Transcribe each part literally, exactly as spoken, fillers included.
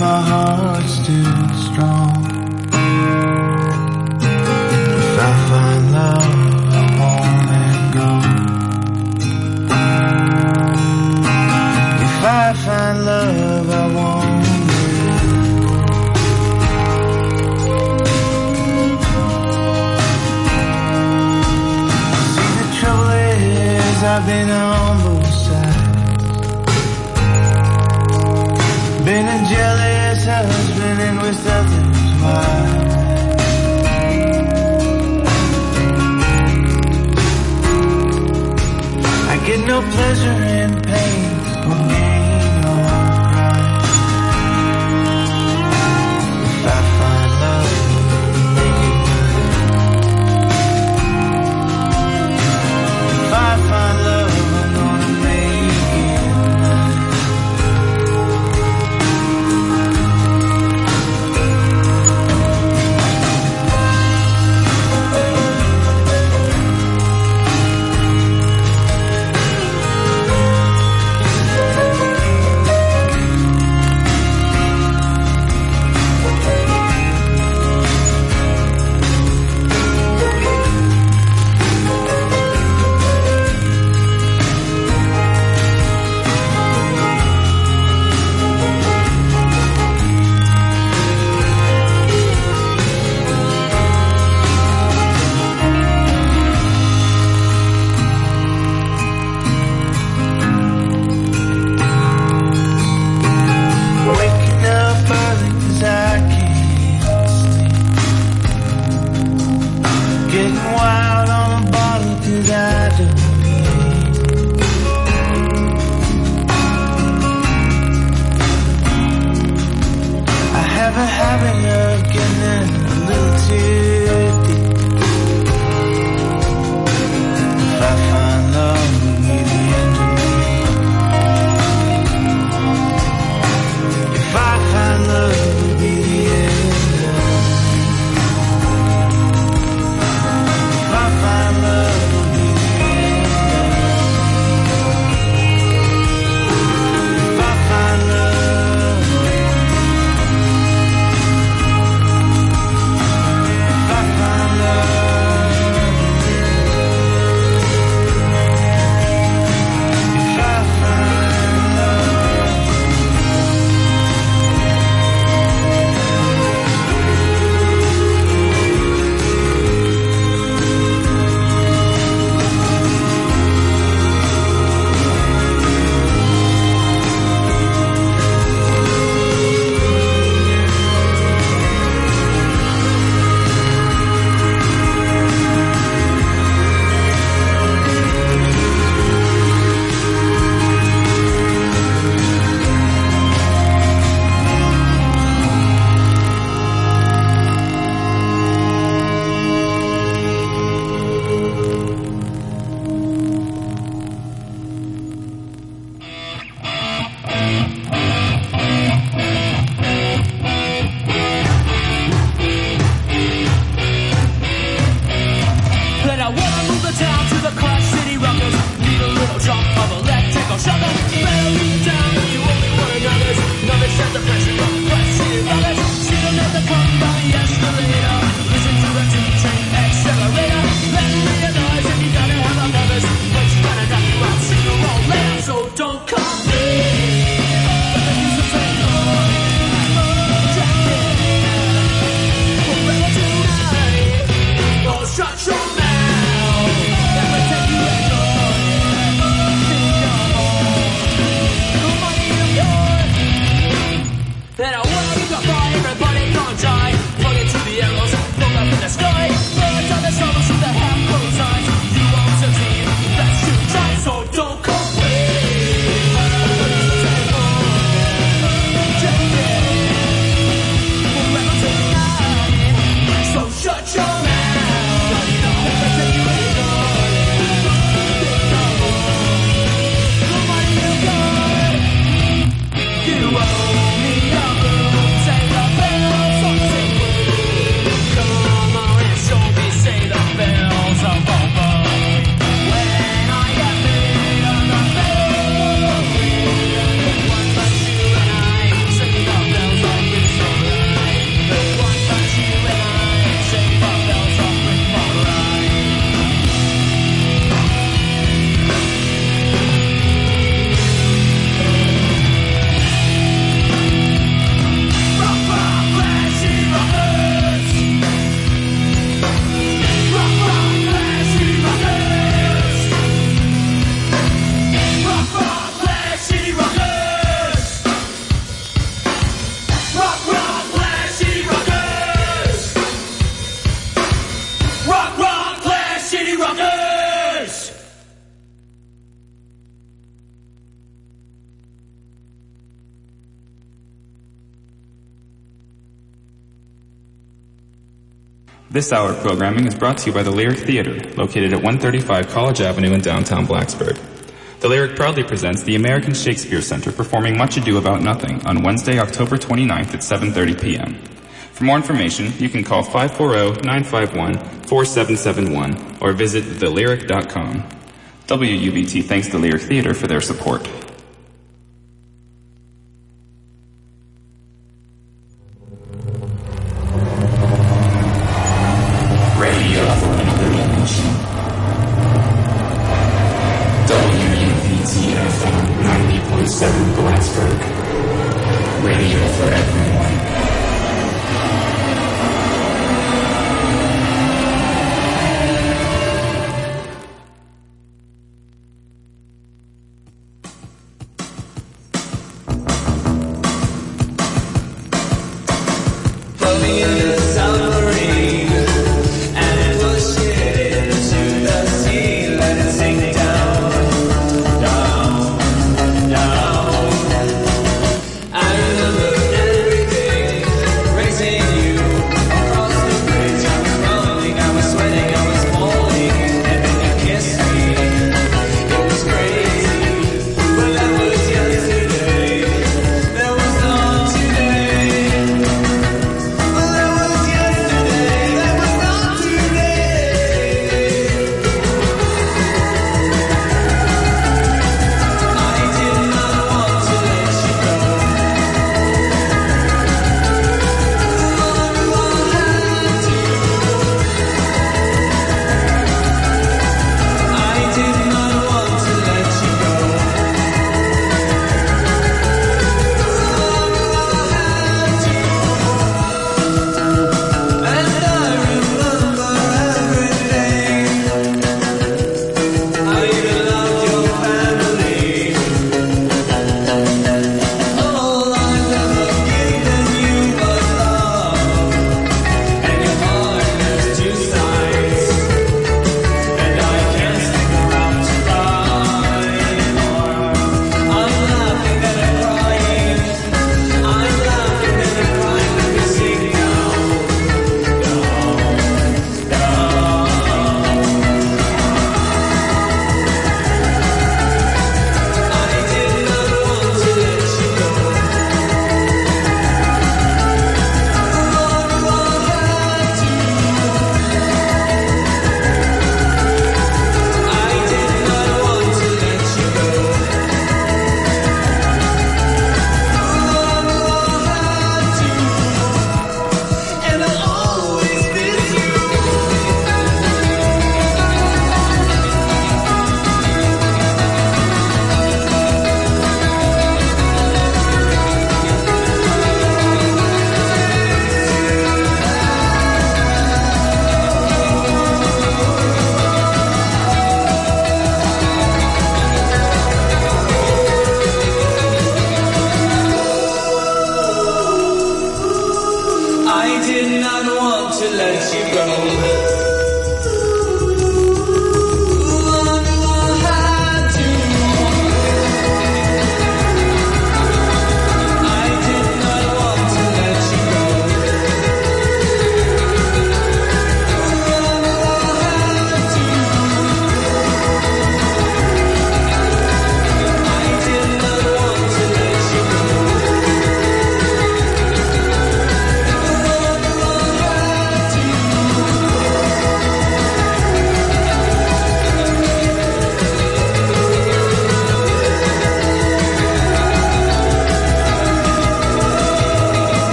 my heart's still strong. If I find love, I won't let go. If I find love, I won't let go. See, the trouble is I've been on both sides. Been a jealous husband and with others' wives. I get no pleasure in pain or gain or pride. If I find love, make it mine. If I find love, I'm gonna make it mine. This hour of programming is brought to you by the Lyric Theater, located at one thirty-five College Avenue in downtown Blacksburg. The Lyric proudly presents the American Shakespeare Center performing Much Ado About Nothing on Wednesday, October twenty-ninth at seven thirty p.m. For more information, you can call five four zero, nine five one, four seven seven one or visit the lyric dot com. W U B T thanks the Lyric Theater for their support. Radio for another dimension. W U B T F M ninety point seven Blacksburg. Radio for everyone.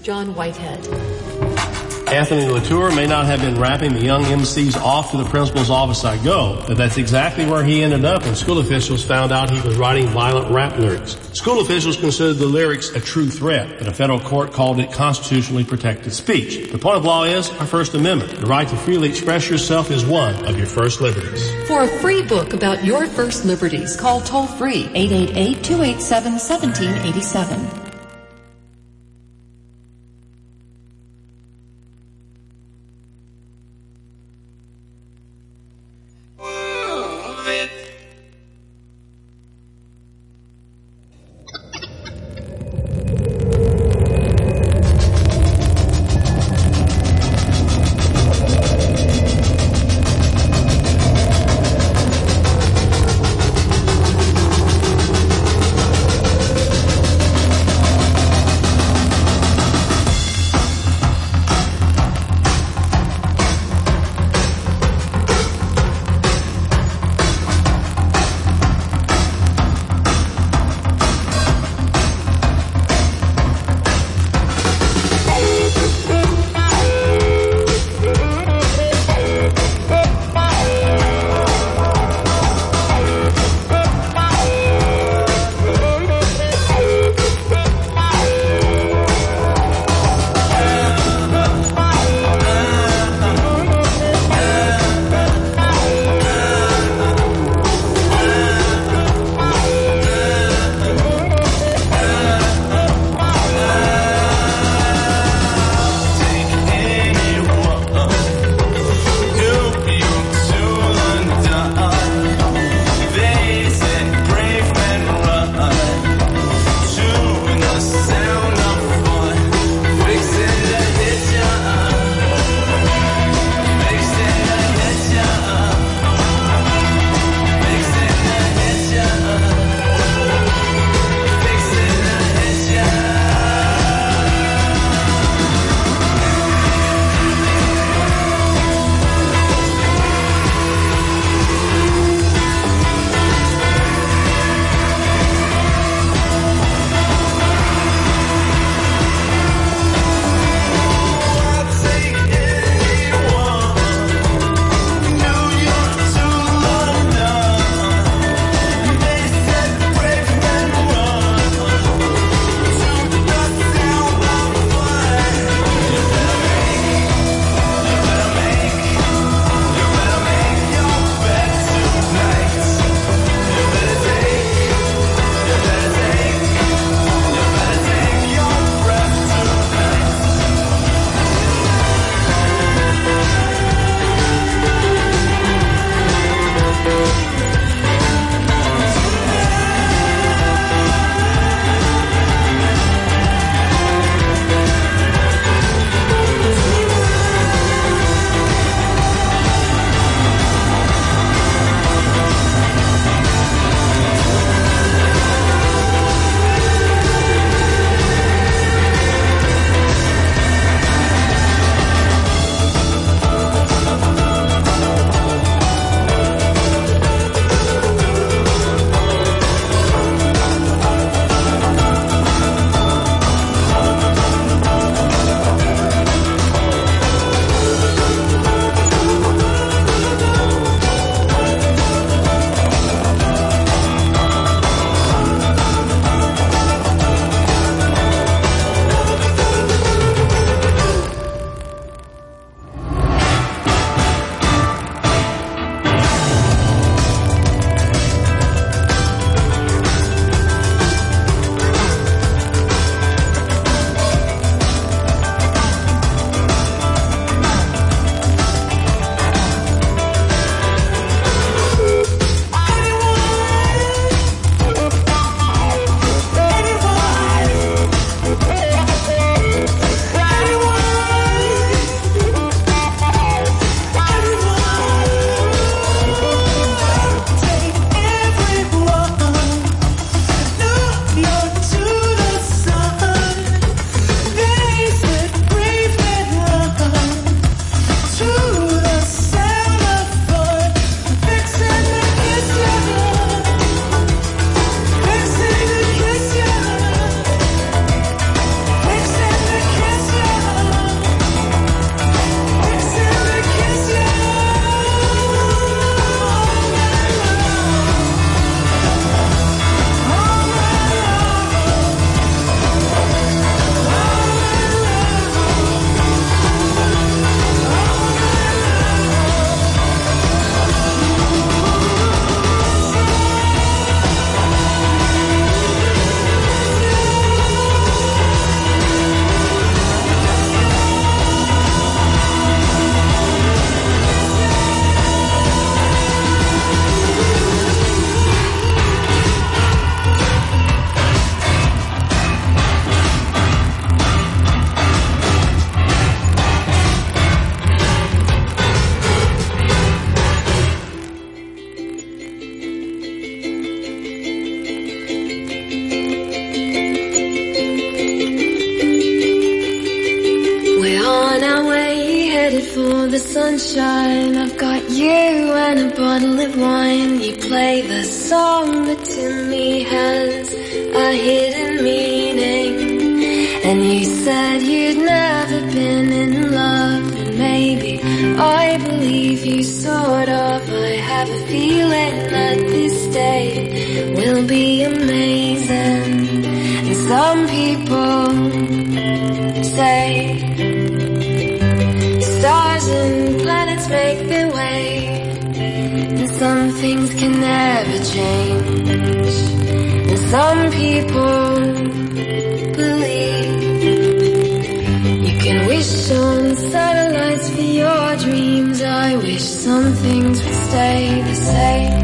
John Whitehead. Anthony Latour may not have been rapping the young M Cs off to the principal's office I go, but that's exactly where he ended up when school officials found out he was writing violent rap lyrics. School officials considered the lyrics a true threat, but a federal court called it constitutionally protected speech. The point of law is our First Amendment. The right to freely express yourself is one of your first liberties. For a free book about your first liberties, call toll-free eight eight eight, two eight seven, one seven eight seven. sunshine. I've got you and a bottle of wine. You play the song that to me has a hidden meaning. And you said you'd never been in love, and maybe I believe you sort of. I have a feeling that this day will be amazing. And some people say stars and planets make their way, and some things can never change. And some people believe you can wish on satellites for your dreams. I wish some things would stay the same.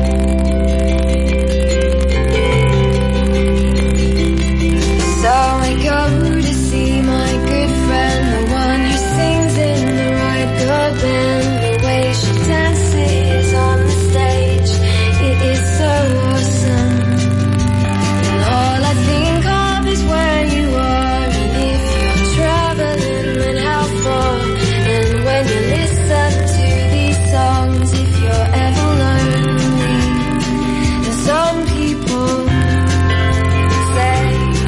So I go to see my good friend, the one who sings in the right girl band. The way she dances on the stage, it is so awesome. And all I think of is where you are, and if you're traveling, then how far. And when you listen to these songs, if you're ever lonely, then some people say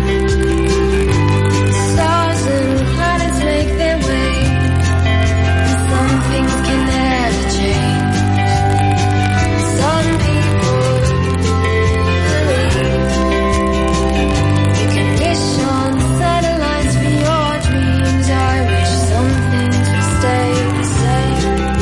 stars and planets make their way, and some things can never change. Some people believe you can wish on satellites for your dreams. I wish some things would stay the same.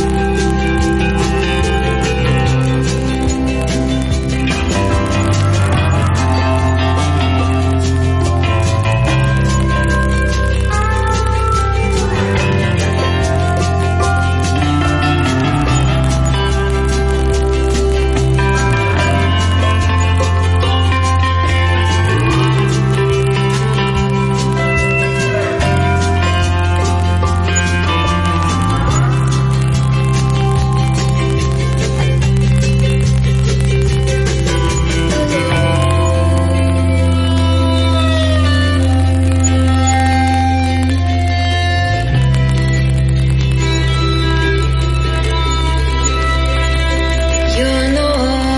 You're not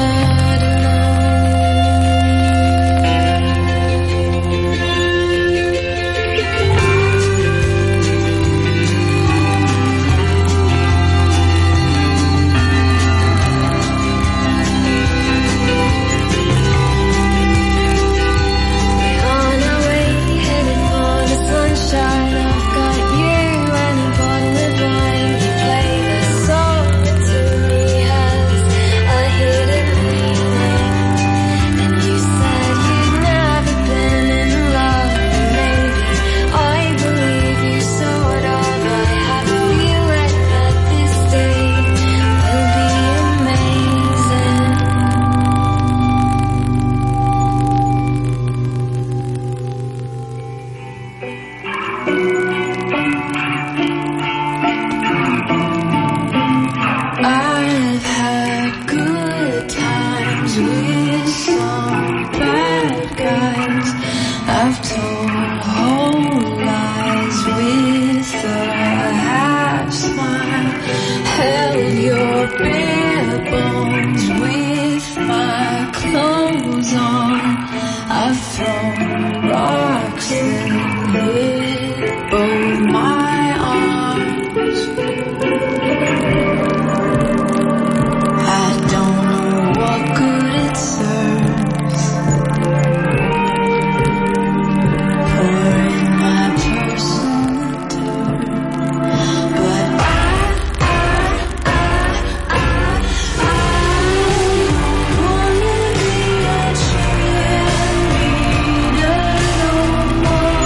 on our way, headed for the sunshine. I've got you and a bottle of wine. You play the song that to me has a hidden meaning. And you said you'd never been in love, and maybe I believe you sort of. I have a feeling that this day will be amazing. I've had good times with some bad guys. I've told whole lies with a half smile. Held your bare bones with my clothes on. I've thrown rocks in with both my arms. I don't know what good it serves. Pour in my personal dirt. But I, I, I, I, I wanna be a cheerleader no more.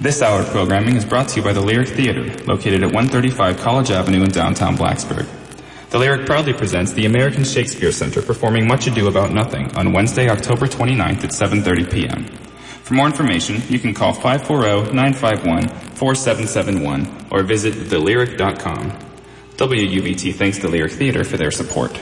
This hour of programming is brought to you by the Lyric Theater, located at one thirty-five College Avenue in downtown Blacksburg. The Lyric proudly presents the American Shakespeare Center performing Much Ado About Nothing on Wednesday, October twenty-ninth at seven thirty p.m. For more information, you can call five four zero, nine five one, four seven seven one or visit the lyric dot com. W U B T thanks the Lyric Theater for their support.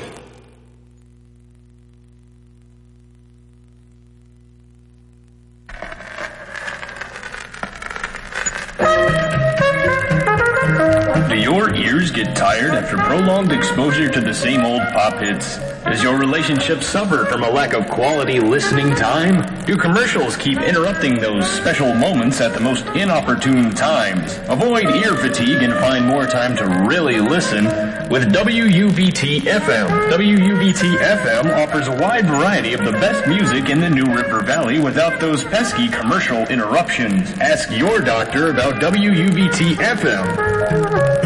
Do your ears get tired after prolonged exposure to the same old pop hits? Does your relationship suffer from a lack of quality listening time? Do commercials keep interrupting those special moments at the most inopportune times? Avoid ear fatigue and find more time to really listen with W U B T F M. W U B T F M offers a wide variety of the best music in the New River Valley without those pesky commercial interruptions. Ask your doctor about W U B T F M.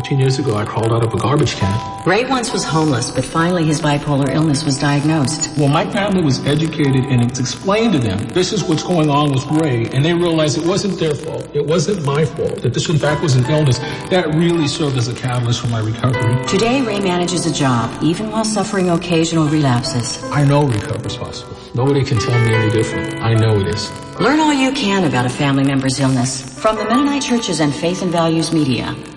fourteen years ago, I crawled out of a garbage can. Ray once was homeless, but finally his bipolar illness was diagnosed. Well, my family was educated and it's explained to them, this is what's going on with Ray, and they realized it wasn't their fault. It wasn't my fault. That this, in fact, was an illness. That really served as a catalyst for my recovery. Today, Ray manages a job, even while suffering occasional relapses. I know recovery's possible. Nobody can tell me any different. I know it is. Learn all you can about a family member's illness from the Mennonite Churches and Faith and Values Media.